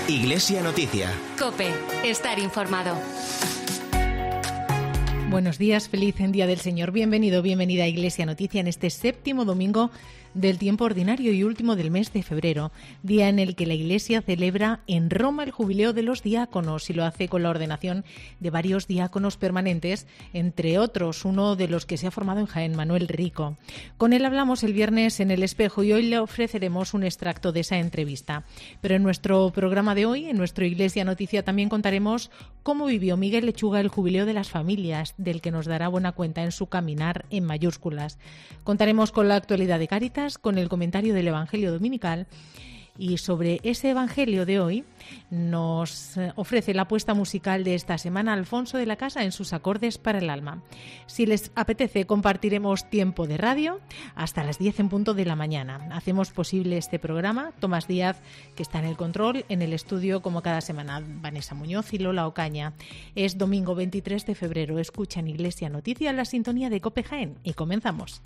Iglesia Noticia. COPE. Estar informado. Buenos días, feliz Día del Señor. Bienvenido, bienvenida a Iglesia Noticia en este séptimo domingo del tiempo ordinario y último del mes de febrero, día en el que la Iglesia celebra en Roma el jubileo de los diáconos y lo hace con la ordenación de varios diáconos permanentes, entre otros uno de los que se ha formado en Jaén, Manuel Rico. Con él hablamos el viernes en El Espejo y hoy le ofreceremos un extracto de esa entrevista. Pero en nuestro programa de hoy, en nuestro Iglesia Noticia, también contaremos cómo vivió Miguel Lechuga el jubileo de las familias, del que nos dará buena cuenta en su caminar en mayúsculas. Contaremos con la actualidad de Cáritas, con el comentario del Evangelio Dominical, y sobre ese Evangelio de hoy nos ofrece la apuesta musical de esta semana Alfonso de la Casa en sus acordes para el alma. Si les apetece, compartiremos tiempo de radio hasta las 10 en punto de la mañana. Hacemos posible este programa Tomás Díaz, que está en el control, en el estudio como cada semana Vanessa Muñoz y Lola Ocaña. Es domingo 23 de febrero. Escuchan Iglesia Noticia, la sintonía de COPE Jaén, y comenzamos.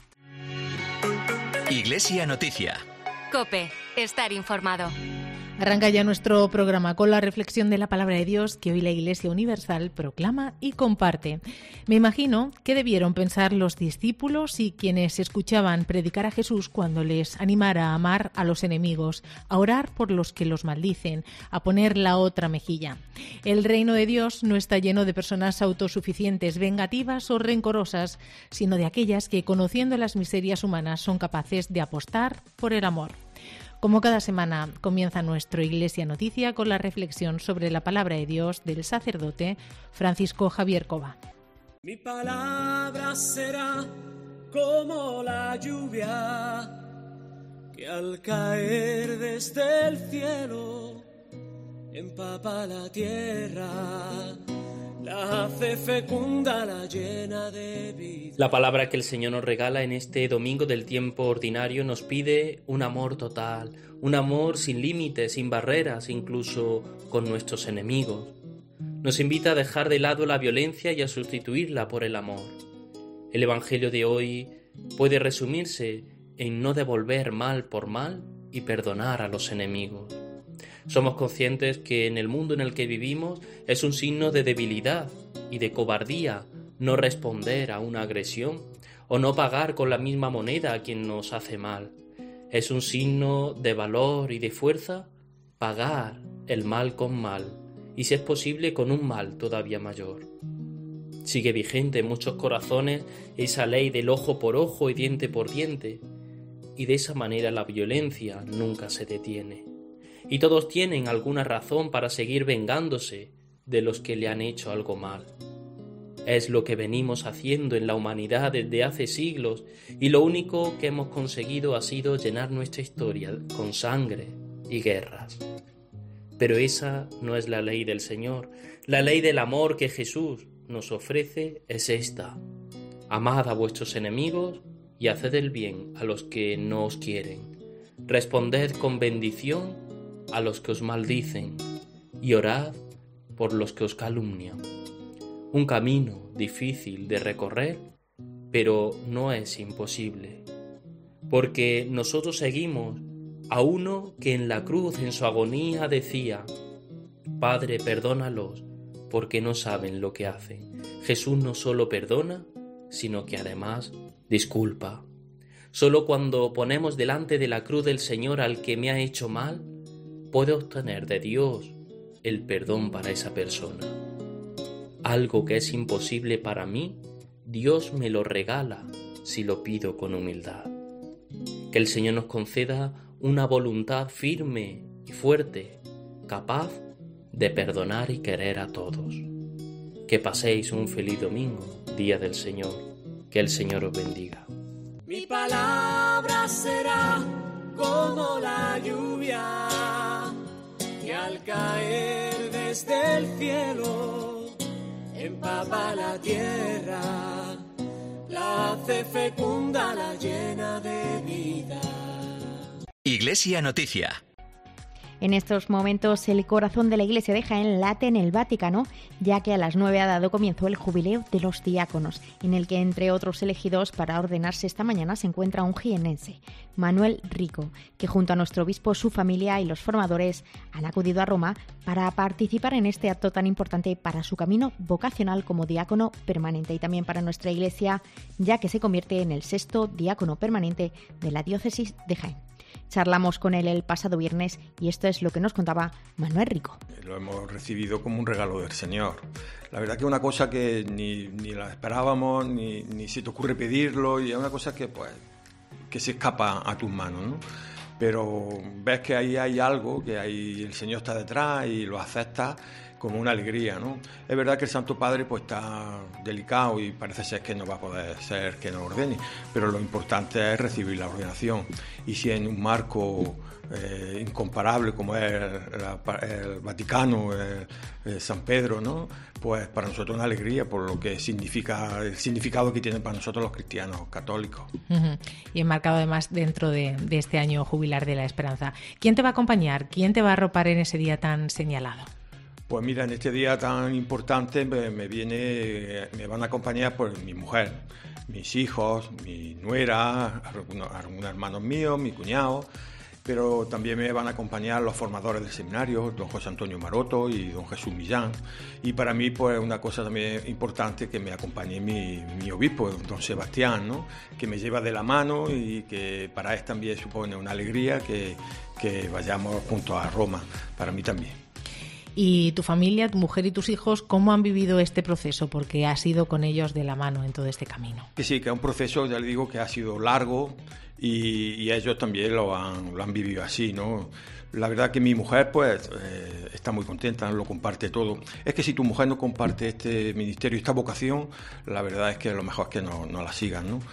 Iglesia Noticia. COPE. Estar informado. Arranca ya nuestro programa con la reflexión de la palabra de Dios que hoy la Iglesia Universal proclama y comparte. Me imagino que debieron pensar los discípulos y quienes escuchaban predicar a Jesús cuando les animara a amar a los enemigos, a orar por los que los maldicen, a poner la otra mejilla. El reino de Dios no está lleno de personas autosuficientes, vengativas o rencorosas, sino de aquellas que, conociendo las miserias humanas, son capaces de apostar por el amor. Como cada semana, comienza nuestro Iglesia Noticia con la reflexión sobre la palabra de Dios del sacerdote Francisco Javier Cova. Mi palabra será como la lluvia que al caer desde el cielo empapa la tierra, la hace fecunda, la llena de vida. La palabra que el Señor nos regala en este domingo del tiempo ordinario nos pide un amor total, un amor sin límites, sin barreras, incluso con nuestros enemigos. Nos invita a dejar de lado la violencia y a sustituirla por el amor. El Evangelio de hoy puede resumirse en no devolver mal por mal y perdonar a los enemigos. Somos conscientes que en el mundo en el que vivimos es un signo de debilidad y de cobardía no responder a una agresión o no pagar con la misma moneda a quien nos hace mal. Es un signo de valor y de fuerza pagar el mal con mal y, si es posible, con un mal todavía mayor. Sigue vigente en muchos corazones esa ley del ojo por ojo y diente por diente, y de esa manera la violencia nunca se detiene. Y todos tienen alguna razón para seguir vengándose de los que le han hecho algo mal. Es lo que venimos haciendo en la humanidad desde hace siglos, y lo único que hemos conseguido ha sido llenar nuestra historia con sangre y guerras. Pero esa no es la ley del Señor. La ley del amor que Jesús nos ofrece es esta: amad a vuestros enemigos y haced el bien a los que no os quieren. Responded con bendición a los que os maldicen y orad por los que os calumnian. Un camino difícil de recorrer, pero no es imposible, porque nosotros seguimos a uno que en la cruz, en su agonía, decía: Padre, perdónalos, porque no saben lo que hacen. Jesús no solo perdona, sino que además disculpa. Solo cuando ponemos delante de la cruz del Señor al que me ha hecho mal, puedo obtener de Dios el perdón para esa persona. Algo que es imposible para mí, Dios me lo regala si lo pido con humildad. Que el Señor nos conceda una voluntad firme y fuerte, capaz de perdonar y querer a todos. Que paséis un feliz domingo, Día del Señor. Que el Señor os bendiga. Mi palabra será como la lluvia que al caer desde el cielo empapa la tierra, la hace fecunda, la llena de vida. Iglesia Noticia. En estos momentos el corazón de la Iglesia de Jaén late en el Vaticano, ya que a las 9 ha dado comienzo el jubileo de los diáconos, en el que entre otros elegidos para ordenarse esta mañana se encuentra un jienense, Manuel Rico, que junto a nuestro obispo, su familia y los formadores han acudido a Roma para participar en este acto tan importante para su camino vocacional como diácono permanente y también para nuestra Iglesia, ya que se convierte en el 6º diácono permanente de la diócesis de Jaén. Charlamos con él el pasado viernes y esto es lo que nos contaba Manuel Rico. Lo hemos recibido como un regalo del Señor. La verdad que es una cosa que ni la esperábamos, ni se te ocurre pedirlo, y es una cosa que se escapa a tus manos, ¿no? Pero ves que ahí hay algo, que ahí el Señor está detrás y lo aceptas como una alegría, ¿no? Es verdad que el Santo Padre está delicado y parece ser que no va a poder ser que nos ordene, pero lo importante es recibir la ordenación. Y si en un marco incomparable como es el Vaticano, San Pedro, ¿no? Pues para nosotros es una alegría por lo que significa, el significado que tiene para nosotros los cristianos católicos. Uh-huh. Y enmarcado además dentro de este año jubilar de la esperanza. ¿Quién te va a acompañar? ¿Quién te va a arropar en ese día tan señalado? Pues mira, en este día tan importante me van a acompañar pues mi mujer, mis hijos, mi nuera, algunos hermanos míos, mi cuñado, pero también me van a acompañar los formadores del seminario, don José Antonio Maroto y don Jesús Millán. Y para mí, pues una cosa también importante que me acompañe mi obispo, don Sebastián, ¿no? Que me lleva de la mano y que para él también supone una alegría que vayamos juntos a Roma, para mí también. ¿Y tu familia, tu mujer y tus hijos, cómo han vivido este proceso? Porque has ido con ellos de la mano en todo este camino. Que sí, que es un proceso, ya le digo, que ha sido largo y ellos también lo han vivido así, ¿no? La verdad que mi mujer, pues, está muy contenta, lo comparte todo. Es que si tu mujer no comparte este ministerio, esta vocación, la verdad es que lo mejor es que no la sigan, ¿no?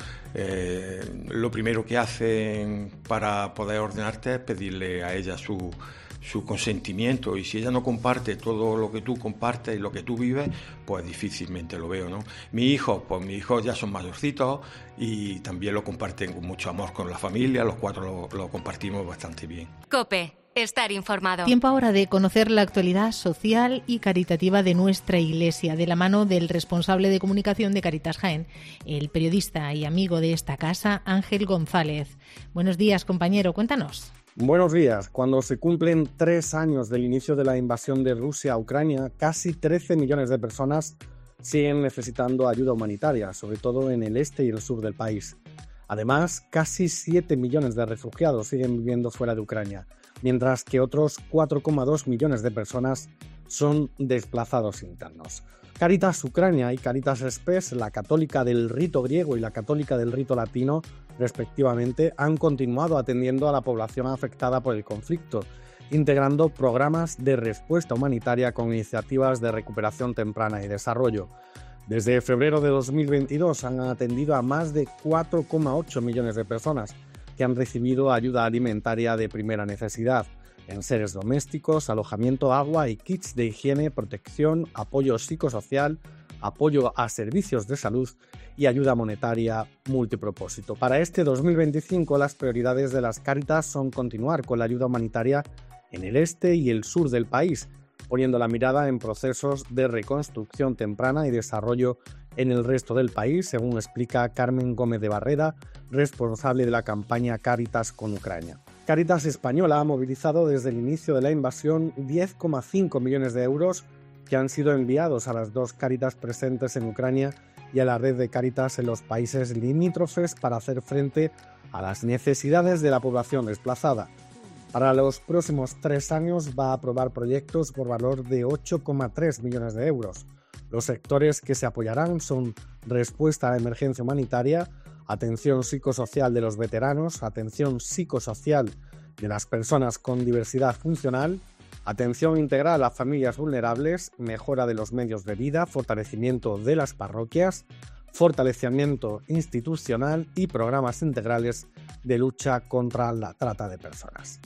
Lo primero que hacen para poder ordenarte es pedirle a ella su consentimiento, y si ella no comparte todo lo que tú compartes y lo que tú vives, pues difícilmente lo veo, ¿no? Mis hijos ya son mayorcitos y también lo comparten con mucho amor con la familia, los cuatro lo compartimos bastante bien. COPE, estar informado. Tiempo ahora de conocer la actualidad social y caritativa de nuestra Iglesia, de la mano del responsable de comunicación de Cáritas Jaén, el periodista y amigo de esta casa, Ángel González. Buenos días, compañero, cuéntanos. Buenos días. Cuando se cumplen 3 años del inicio de la invasión de Rusia a Ucrania, casi 13 millones de personas siguen necesitando ayuda humanitaria, sobre todo en el este y el sur del país. Además, casi 7 millones de refugiados siguen viviendo fuera de Ucrania, mientras que otros 4,2 millones de personas son desplazados internos. Cáritas Ucrania y Cáritas Spes, la católica del rito griego y la católica del rito latino, respectivamente, han continuado atendiendo a la población afectada por el conflicto, integrando programas de respuesta humanitaria con iniciativas de recuperación temprana y desarrollo. Desde febrero de 2022 han atendido a más de 4,8 millones de personas que han recibido ayuda alimentaria de primera necesidad, enseres domésticos, alojamiento, agua y kits de higiene, protección, apoyo psicosocial, apoyo a servicios de salud y ayuda monetaria multipropósito. Para este 2025, las prioridades de las Cáritas son continuar con la ayuda humanitaria en el este y el sur del país, poniendo la mirada en procesos de reconstrucción temprana y desarrollo en el resto del país, según explica Carmen Gómez de Barreda, responsable de la campaña Cáritas con Ucrania. Cáritas Española ha movilizado desde el inicio de la invasión 10,5 millones de euros que han sido enviados a las 2 Cáritas presentes en Ucrania y a la red de Cáritas en los países limítrofes para hacer frente a las necesidades de la población desplazada. Para los próximos 3 años va a aprobar proyectos por valor de 8,3 millones de euros. Los sectores que se apoyarán son respuesta a la emergencia humanitaria, atención psicosocial de los veteranos, atención psicosocial de las personas con diversidad funcional, atención integral a familias vulnerables, mejora de los medios de vida, fortalecimiento de las parroquias, fortalecimiento institucional y programas integrales de lucha contra la trata de personas.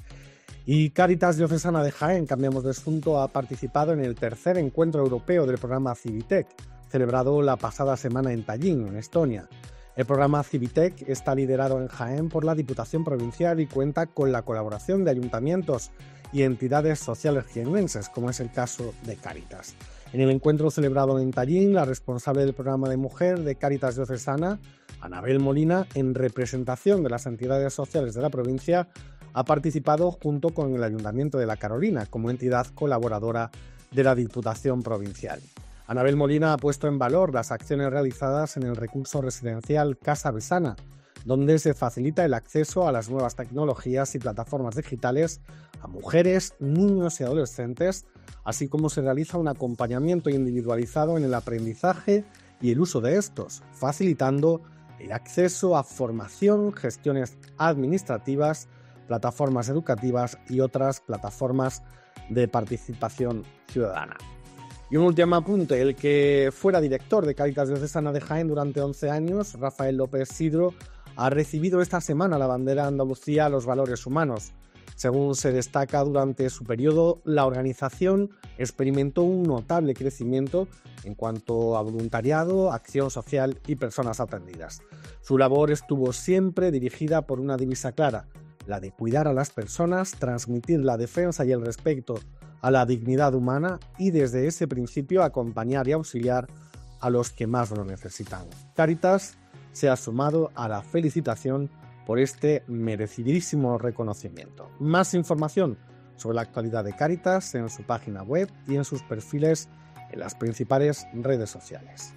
Y Cáritas Diocesana de Jaén, cambiamos de asunto, ha participado en el 3er encuentro europeo del programa Civitec, celebrado la pasada semana en Tallinn, en Estonia. El programa Civitec está liderado en Jaén por la Diputación Provincial y cuenta con la colaboración de ayuntamientos y entidades sociales jiennenses, como es el caso de Cáritas. En el encuentro celebrado en Tallín, la responsable del programa de mujer de Cáritas Diocesana, Anabel Molina, en representación de las entidades sociales de la provincia, ha participado junto con el Ayuntamiento de La Carolina como entidad colaboradora de la Diputación Provincial. Anabel Molina ha puesto en valor las acciones realizadas en el recurso residencial Casa Besana, donde se facilita el acceso a las nuevas tecnologías y plataformas digitales a mujeres, niños y adolescentes, así como se realiza un acompañamiento individualizado en el aprendizaje y el uso de estos, facilitando el acceso a formación, gestiones administrativas, plataformas educativas y otras plataformas de participación ciudadana. Y un último apunte, el que fuera director de Cáritas Diocesana de Jaén durante 11 años, Rafael López Sidro, ha recibido esta semana la bandera Andalucía a los valores humanos. Según se destaca, durante su periodo, la organización experimentó un notable crecimiento en cuanto a voluntariado, acción social y personas atendidas. Su labor estuvo siempre dirigida por una divisa clara, la de cuidar a las personas, transmitir la defensa y el respeto a la dignidad humana y desde ese principio acompañar y auxiliar a los que más lo necesitan. Cáritas se ha sumado a la felicitación por este merecidísimo reconocimiento. Más información sobre la actualidad de Cáritas en su página web y en sus perfiles en las principales redes sociales.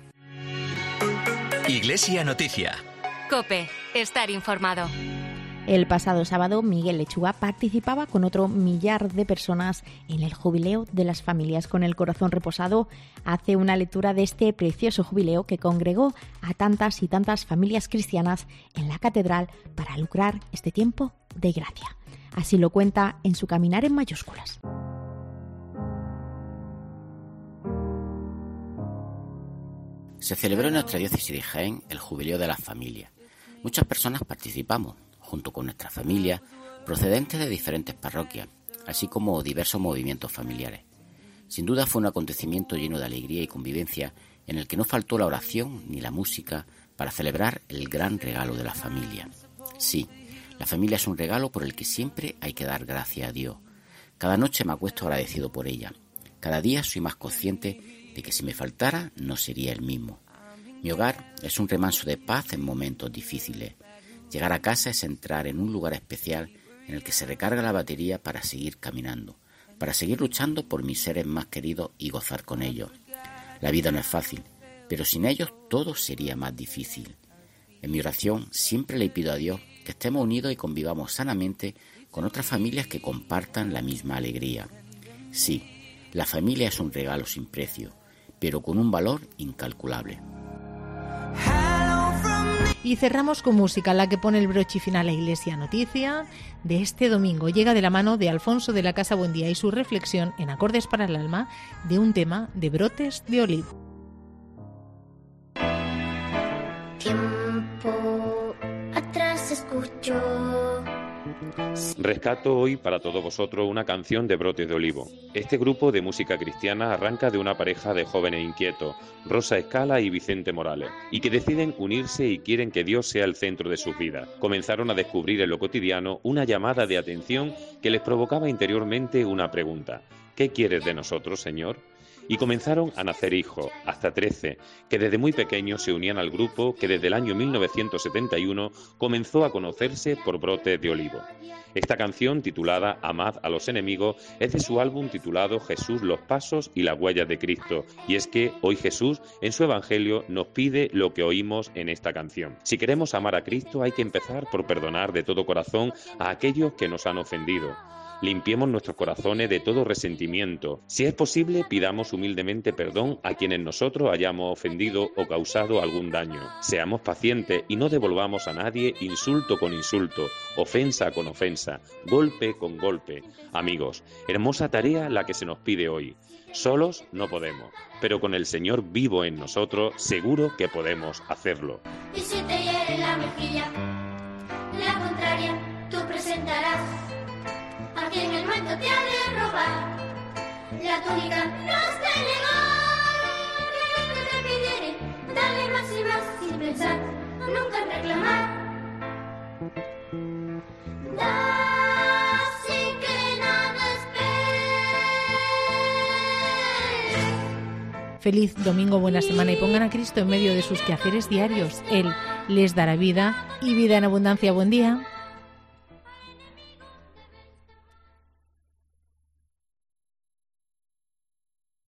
Iglesia Noticia. COPE. Estar informado. El pasado sábado, Miguel Lechuga participaba con otro millar de personas en el Jubileo de las Familias. Con el corazón reposado, hace una lectura de este precioso jubileo que congregó a tantas y tantas familias cristianas en la catedral para lucrar este tiempo de gracia. Así lo cuenta en su caminar en mayúsculas. Se celebró en nuestra diócesis de Jaén el Jubileo de las Familias. Muchas personas participamos, junto con nuestra familia, procedentes de diferentes parroquias, así como diversos movimientos familiares. Sin duda fue un acontecimiento lleno de alegría y convivencia, en el que no faltó la oración ni la música para celebrar el gran regalo de la familia. Sí, la familia es un regalo por el que siempre hay que dar gracias a Dios. Cada noche me acuesto agradecido por ella. Cada día soy más consciente de que si me faltara no sería el mismo. Mi hogar es un remanso de paz en momentos difíciles. Llegar a casa es entrar en un lugar especial en el que se recarga la batería para seguir caminando, para seguir luchando por mis seres más queridos y gozar con ellos. La vida no es fácil, pero sin ellos todo sería más difícil. En mi oración siempre le pido a Dios que estemos unidos y convivamos sanamente con otras familias que compartan la misma alegría. Sí, la familia es un regalo sin precio, pero con un valor incalculable. Y cerramos con música, la que pone el broche final a Iglesia Noticia de este domingo. Llega de la mano de Alfonso de la Casa Buendía y su reflexión en Acordes para el Alma de un tema de Brotes de Olivo. Tiempo atrás escucho. Rescato hoy para todos vosotros una canción de Brotes de Olivo. Este grupo de música cristiana arranca de una pareja de jóvenes inquietos, Rosa Escala y Vicente Morales, y que deciden unirse y quieren que Dios sea el centro de sus vidas. Comenzaron a descubrir en lo cotidiano una llamada de atención que les provocaba interiormente una pregunta: ¿qué quieres de nosotros, Señor? Y comenzaron a nacer hijos, hasta 13, que desde muy pequeños se unían al grupo que desde el año 1971 comenzó a conocerse por Brotes de Olivo. Esta canción, titulada Amad a los enemigos, es de su álbum titulado Jesús, los pasos y las huellas de Cristo. Y es que hoy Jesús, en su Evangelio, nos pide lo que oímos en esta canción. Si queremos amar a Cristo, hay que empezar por perdonar de todo corazón a aquellos que nos han ofendido. Limpiemos nuestros corazones de todo resentimiento. Si es posible, pidamos humildemente perdón a quienes nosotros hayamos ofendido o causado algún daño. Seamos pacientes y no devolvamos a nadie insulto con insulto, ofensa con ofensa, golpe con golpe. Amigos, hermosa tarea la que se nos pide hoy. Solos no podemos, pero con el Señor vivo en nosotros, seguro que podemos hacerlo. Y si te hiere la mejilla, la contraria tú presentarás. A quien el manto te ha de robar, la túnica no has de negar. Que te pidiere, dale más y más sin pensar. nunca en reclamar. Da sin que nada esperes. Feliz domingo, buena semana y pongan a Cristo en medio de sus quehaceres diarios. Él les dará vida y vida en abundancia. Buen día.